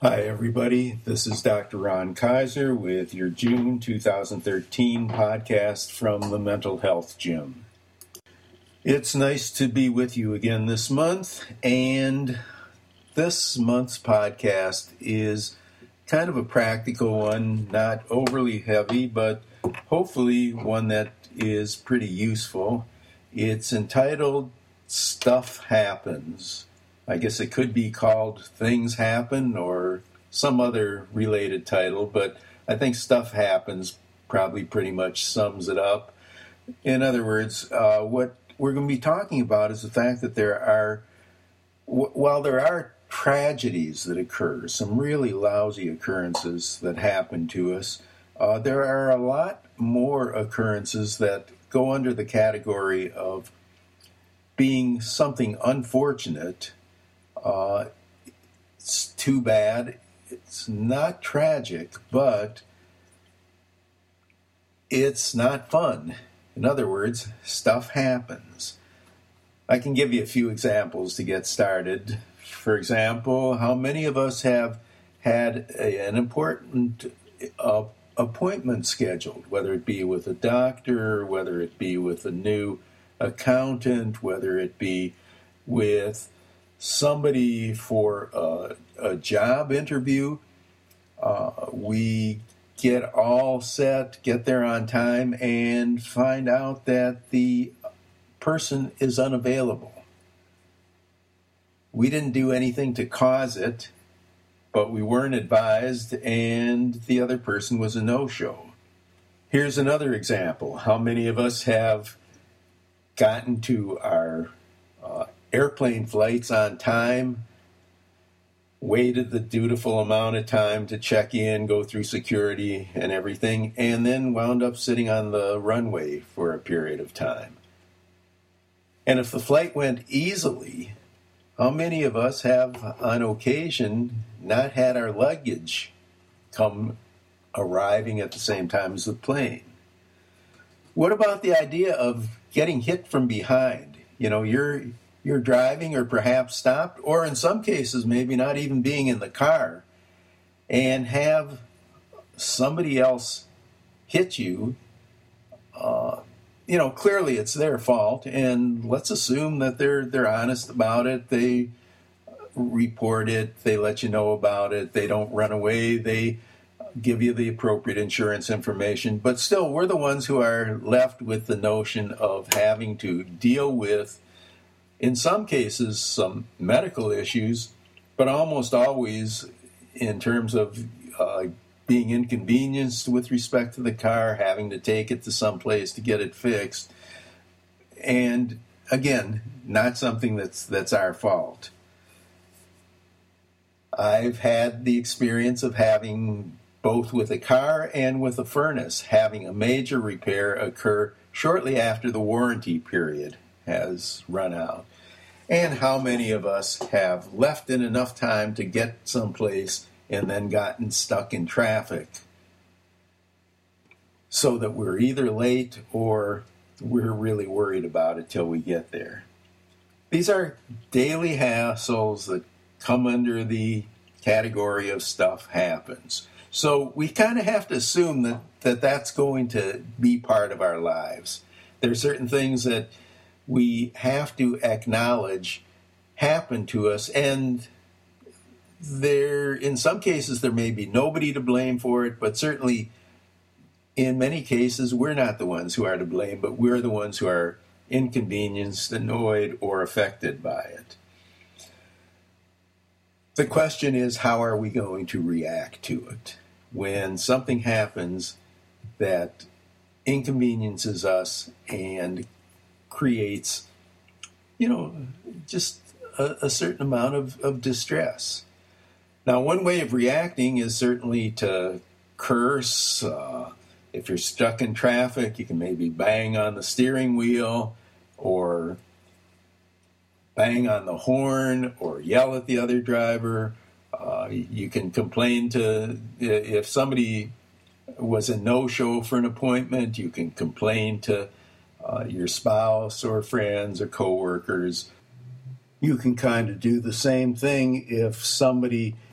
Hi, everybody. This is Dr. Ron Kaiser with your June 2013 podcast from the Mental Health Gym. It's nice to be with you again this month, and this month's podcast is kind of a practical one, not overly heavy, but hopefully one that is pretty useful. It's entitled Stuff Happens. I guess it could be called Things Happen or some other related title, but I think Stuff Happens probably pretty much sums it up. In other words, what we're going to be talking about is the fact that while there are tragedies that occur, some really lousy occurrences that happen to us, there are a lot more occurrences that go under the category of being something unfortunate. It's too bad. It's not tragic, but it's not fun. In other words, stuff happens. I can give you a few examples to get started. For example, how many of us have had an important appointment scheduled, whether it be with a doctor, whether it be with a new accountant, whether it be with somebody for a job interview. We get all set, get there on time, and find out that the person is unavailable. We didn't do anything to cause it, but we weren't advised, and the other person was a no-show. Here's another example. How many of us have gotten to our airplane flights on time, waited the dutiful amount of time to check in, go through security and everything, and then wound up sitting on the runway for a period of time? And if the flight went easily, how many of us have on occasion not had our luggage come arriving at the same time as the plane? What about the idea of getting hit from behind? You know, you're driving or perhaps stopped, or in some cases maybe not even being in the car, and have somebody else hit you. Clearly it's their fault, and let's assume that they're honest about it. They report it, they let you know about it, they don't run away, they give you the appropriate insurance information, but still we're the ones who are left with the notion of having to deal with, in some cases, some medical issues, but almost always in terms of being inconvenienced with respect to the car, having to take it to some place to get it fixed. And again, not something that's our fault. I've had the experience of having, both with a car and with a furnace, having a major repair occur shortly after the warranty period has run out. And how many of us have left in enough time to get someplace and then gotten stuck in traffic so that we're either late or we're really worried about it till we get there? These are daily hassles that come under the category of stuff happens. So we kind of have to assume that's going to be part of our lives. There are certain things that we have to acknowledge happen to us, and in some cases there may be nobody to blame for it, but certainly in many cases we're not the ones who are to blame, but we're the ones who are inconvenienced, annoyed, or affected by it. The question is, how are we going to react to it when something happens that inconveniences us and creates, just a certain amount of distress? Now, one way of reacting is certainly to curse. If you're stuck in traffic, you can maybe bang on the steering wheel or bang on the horn or yell at the other driver. You can complain if somebody was a no-show for an appointment, you can complain to your spouse or friends or coworkers. You can kind of do the same thing if somebody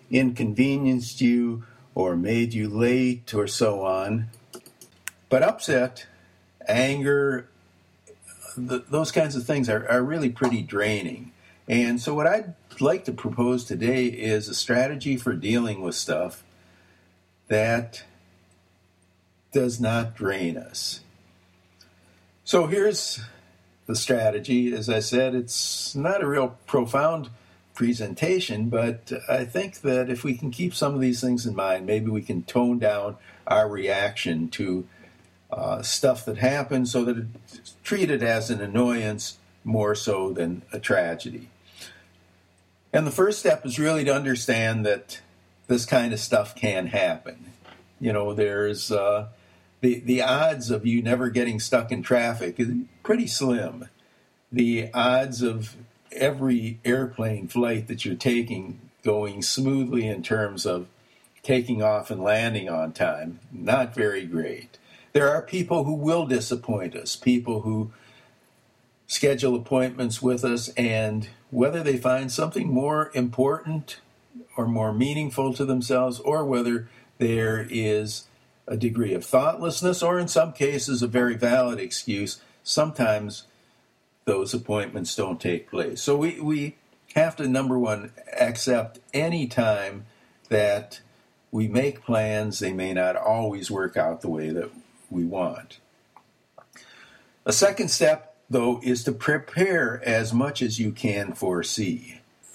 inconvenienced you or made you late or so on. But upset, anger, those kinds of things are really pretty draining. And so what I'd like to propose today is a strategy for dealing with stuff that does not drain us. So here's the strategy. As I said, it's not a real profound presentation, but I think that if we can keep some of these things in mind, maybe we can tone down our reaction to stuff that happens so that it's treated as an annoyance more so than a tragedy. And the first step is really to understand that this kind of stuff can happen. You know, there's the odds of you never getting stuck in traffic is pretty slim. The odds of every airplane flight that you're taking going smoothly in terms of taking off and landing on time, not very great. There are people who will disappoint us, people who schedule appointments with us, and whether they find something more important or more meaningful to themselves, or whether there is a degree of thoughtlessness, or in some cases a very valid excuse, sometimes those appointments don't take place. So we have to, number one, accept any time that we make plans, they may not always work out the way that we want. A second step, though, is to prepare as much as you can foresee.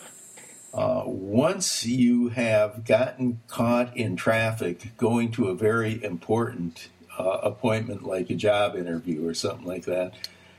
Once you have gotten caught in traffic going to a very important appointment like a job interview or something like that,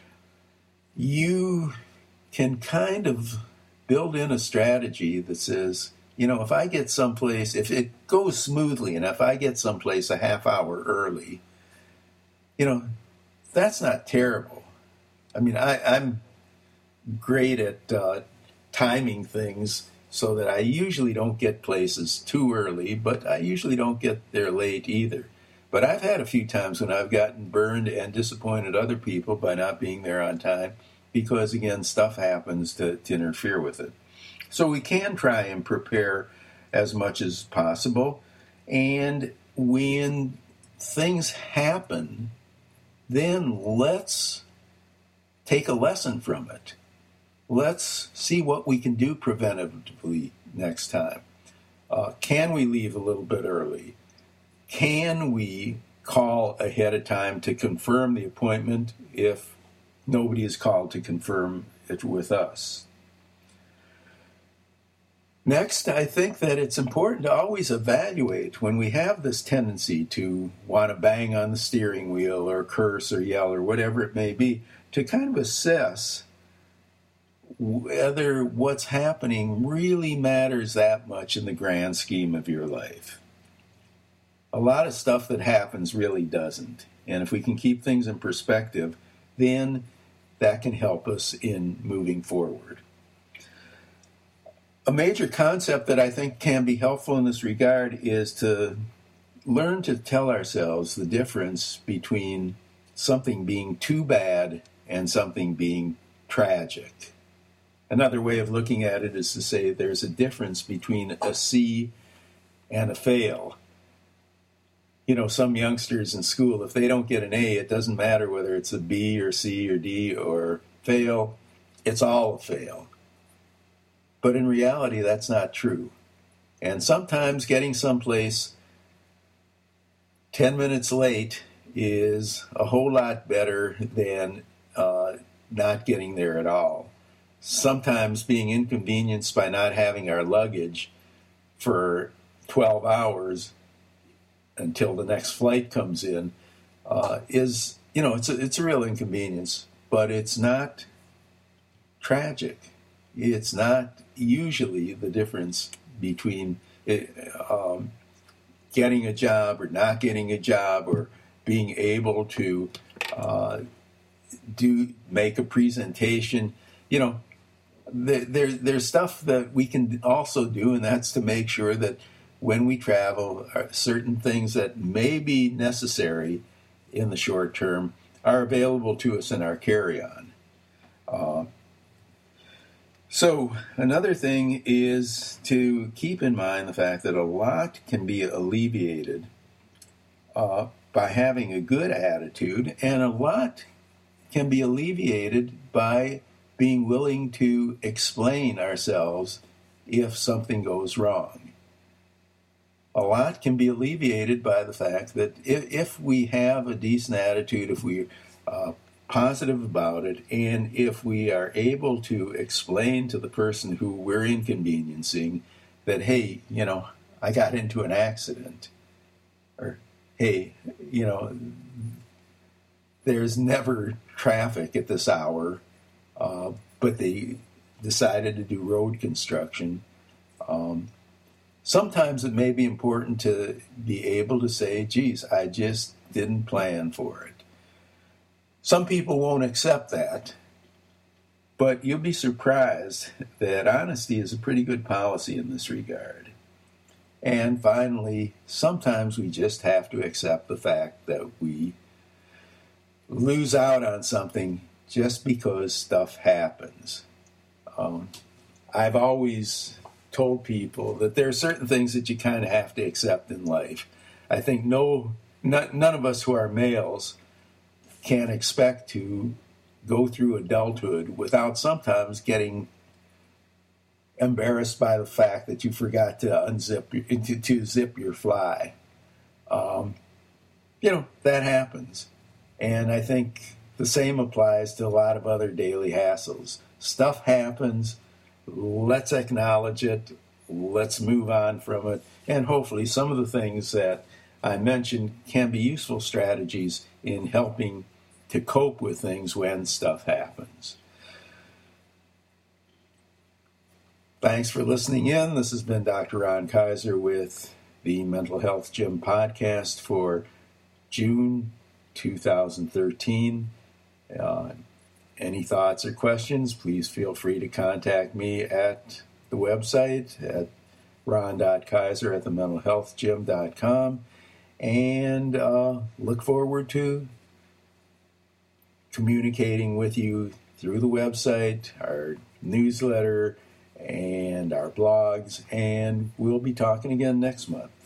you can kind of build in a strategy that says, you know, if I get someplace, if it goes smoothly and if I get someplace a half hour early, you know, that's not terrible. I mean, I'm great at timing things so that I usually don't get places too early, but I usually don't get there late either. But I've had a few times when I've gotten burned and disappointed other people by not being there on time because, again, stuff happens to interfere with it. So we can try and prepare as much as possible. And when things happen, then let's take a lesson from it. Let's see what we can do preventatively next time. Can we leave a little bit early? Can we call ahead of time to confirm the appointment if nobody is called to confirm it with us? Next, I think that it's important to always evaluate when we have this tendency to want to bang on the steering wheel or curse or yell or whatever it may be, to kind of assess whether what's happening really matters that much in the grand scheme of your life. A lot of stuff that happens really doesn't. And if we can keep things in perspective, then that can help us in moving forward. A major concept that I think can be helpful in this regard is to learn to tell ourselves the difference between something being too bad and something being tragic. Another way of looking at it is to say there's a difference between a C and a fail. You know, some youngsters in school, if they don't get an A, it doesn't matter whether it's a B or C or D or fail, it's all a fail. But in reality, that's not true. And sometimes getting someplace 10 minutes late is a whole lot better than not getting there at all. Sometimes being inconvenienced by not having our luggage for 12 hours until the next flight comes in is, you know, it's a real inconvenience, but it's not tragic. It's not usually the difference between getting a job or not getting a job or being able to make a presentation. You know, there's stuff that we can also do, and that's to make sure that when we travel, certain things that may be necessary in the short term are available to us in our carry-on. So another thing is to keep in mind the fact that a lot can be alleviated by having a good attitude, and a lot can be alleviated by being willing to explain ourselves if something goes wrong. A lot can be alleviated by the fact that if we have a decent attitude, if we're positive about it, and if we are able to explain to the person who we're inconveniencing that, hey, I got into an accident, or hey, there's never traffic at this hour, but they decided to do road construction. Sometimes it may be important to be able to say, geez, I just didn't plan for it. Some people won't accept that, but you'll be surprised that honesty is a pretty good policy in this regard. And finally, sometimes we just have to accept the fact that we lose out on something just because stuff happens. I've always told people that there are certain things that you kind of have to accept in life. I think none of us who are males can expect to go through adulthood without sometimes getting embarrassed by the fact that you forgot to zip your fly. That happens. And I think the same applies to a lot of other daily hassles. Stuff happens. Let's acknowledge it. Let's move on from it. And hopefully some of the things that I mentioned can be useful strategies in helping to cope with things when stuff happens. Thanks for listening in. This has been Dr. Ron Kaiser with the Mental Health Gym podcast for June 2013. Any thoughts or questions, please feel free to contact me at the website at ron.kaiser@thementalhealthgym.com, and look forward to communicating with you through the website, our newsletter, and our blogs, and we'll be talking again next month.